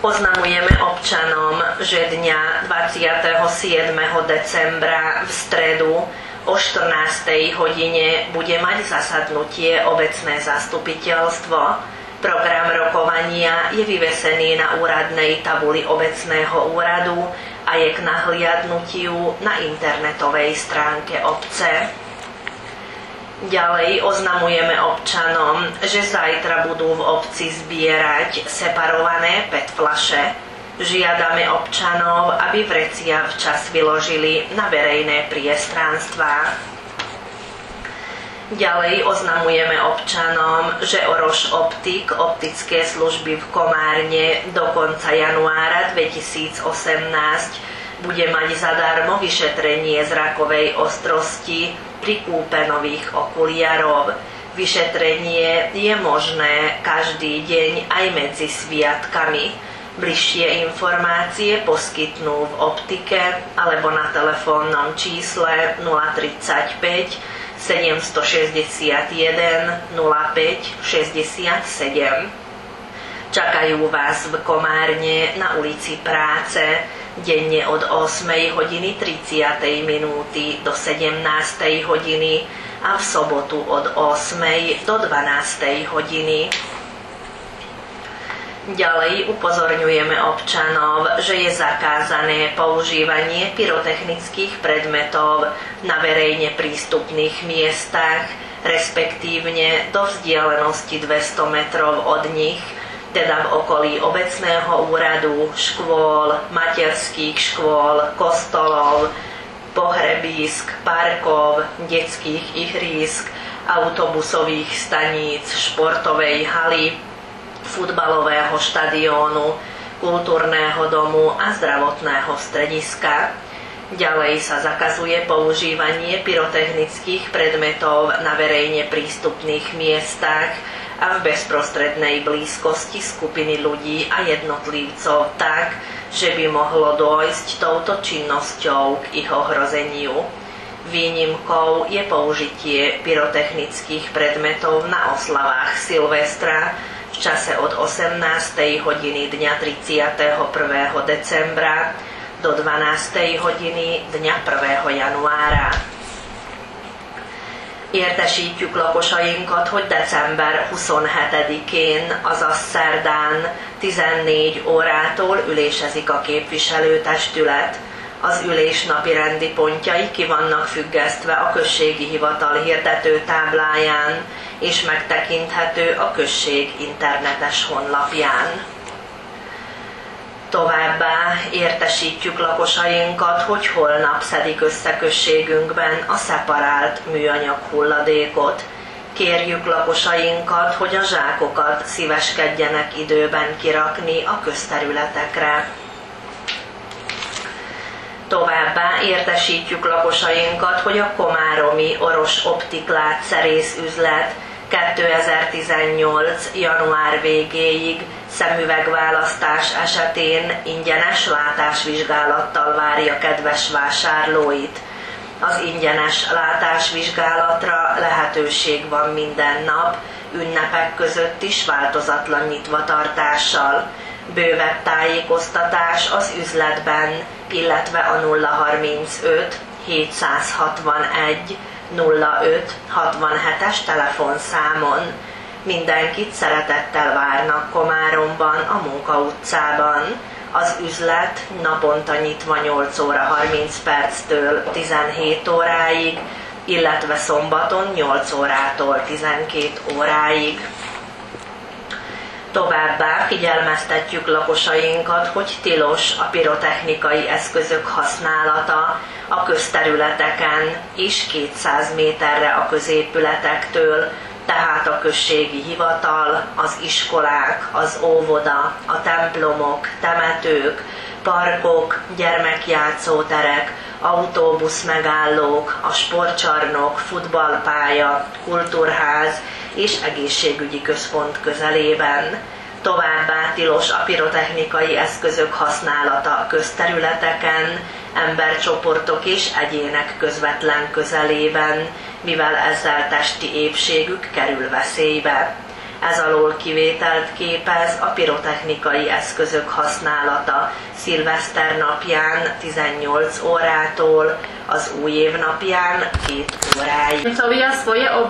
Oznamujeme občanom, že dňa 27. decembra v stredu o 14. hodine bude mať zasadnutie obecné zastupiteľstvo. Program rokovania je vyvesený na úradnej tabuli obecného úradu a je k nahliadnutiu na internetovej stránke obce. Ďalej oznamujeme občanom, že zajtra budú v obci zbierať separované PET fľaše. Žiadame občanov, aby vrecia včas vyložili na verejné priestranstvá. Ďalej oznamujeme občanom, že Oroš Optik, optické služby v Komárne do konca januára 2018 bude mať zadarmo vyšetrenie zrakovej ostrosti pri kúpe nových okuliarov. Vyšetrenie je možné každý deň aj medzi sviatkami. Bližšie informácie poskytnú v optike alebo na telefónnom čísle 035 761 05 67. Čakajú vás v Komárne na ulici Práce denne od 8:30 do 17:00 a v sobotu od 8:00 do 12:00. Ďalej upozorňujeme občanov, že je zakázané používanie pyrotechnických predmetov na verejne prístupných miestach, respektívne do vzdialenosti 200 metrov od nich, teda v okolí obecného úradu, škôl, materských škôl, kostolov, pohrebísk, parkov, detských ihrísk, autobusových staníc, športovej haly, futbalového štadiónu, kultúrneho domu a zdravotného strediska. Ďalej sa zakazuje používanie pyrotechnických predmetov na verejne prístupných miestach a v bezprostrednej blízkosti skupiny ľudí a jednotlivcov tak, že by mohlo dôjsť touto činnosťou k ich ohrozeniu. Výnimkou je použitie pyrotechnických predmetov na oslavách Silvestra v čase od 18. hodiny dňa 31. decembra do 12. hodiny dňa 1. januára. Értesítjük lakosainkat, hogy december 27-én, azaz szerdán 14 órától ülésezik a képviselőtestület. Az ülés napirendi pontjai ki vannak függesztve a községi hivatal hirdető tábláján, és megtekinthető a község internetes honlapján. Továbbá értesítjük lakosainkat, hogy holnap szedik össze községünkben a szeparált műanyag hulladékot. Kérjük lakosainkat, hogy a zsákokat szíveskedjenek időben kirakni a közterületekre. Továbbá értesítjük lakosainkat, hogy a komáromi Oroš Optik látszerészüzlet 2018. január végéig szemüvegválasztás esetén ingyenes látásvizsgálattal várja kedves vásárlóit. Az ingyenes látásvizsgálatra lehetőség van minden nap, ünnepek között is változatlan nyitvatartással. Bővebb tájékoztatás az üzletben, illetve a 035 761 05 67-es telefonszámon. Mindenkit szeretettel várnak Komáromban, a Munka utcában. Az üzlet naponta nyitva 8 óra 30 perctől 17 óráig, illetve szombaton 8 órától 12 óráig. Továbbá figyelmeztetjük lakosainkat, hogy tilos a pirotechnikai eszközök használata a közterületeken és 200 méterre a középületektől, tehát a községi hivatal, az iskolák, az óvoda, a templomok, temetők, parkok, gyermekjátszóterek, autóbuszmegállók, a sportcsarnok, futballpálya, kultúrház és egészségügyi központ közelében. Továbbá tilos a pirotechnikai eszközök használata a közterületeken, embercsoportok és egyének közvetlen közelében, mivel ezzel testi épségük kerül veszélybe. Ez alól kivételt képez a pirotechnikai eszközök használata szilveszter napján 18 órától, az új év napján 2 óráig.